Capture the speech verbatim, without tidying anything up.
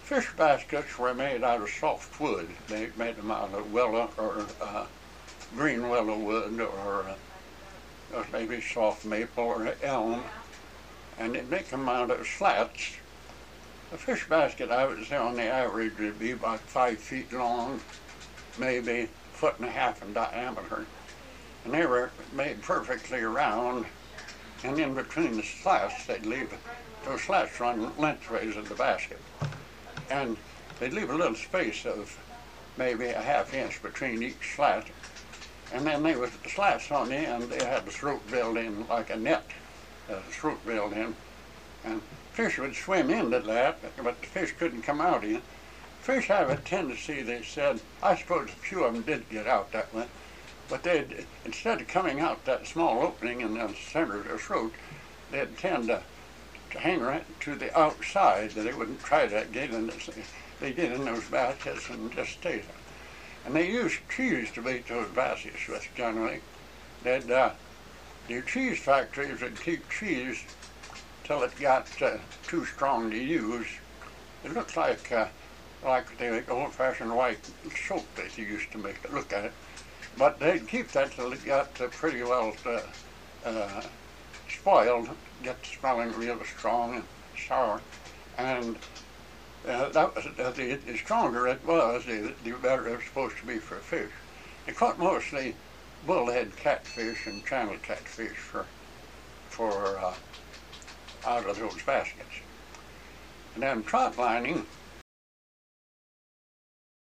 Fish baskets were made out of soft wood. They made them out of willow or uh, green willow wood or, uh, or maybe soft maple or elm, and they'd make them out of slats. A fish basket, I would say, on the average would be about five feet long, maybe a foot and a half in diameter, and they were made perfectly round. And in between the slats, they'd leave those slats run lengthways of the basket. And they'd leave a little space of maybe a half inch between each slat. And then there was the slats on the end, they had the throat built in like a net, uh, throat built in. And fish would swim into that, but the fish couldn't come out in. Fish have a tendency, they said, I suppose a few of them did get out that way, but they'd, instead of coming out that small opening in the center of their throat, they'd tend to to hang right to the outside, that they wouldn't try to get in. This, they get in those baskets and just stay there. And they used cheese to bait those baskets with generally. They'd, uh, the cheese factories would keep cheese till it got uh, too strong to use. It looked like uh, like the old-fashioned white soap that you used to make it look at it. But they'd keep that till it got uh, pretty well uh, uh, spoiled, get smelling real strong and sour, and uh, that was uh, the, the stronger it was, the, the better it was supposed to be for fish. They caught mostly bullhead catfish and channel catfish for for uh, out of those baskets. And then trout lining,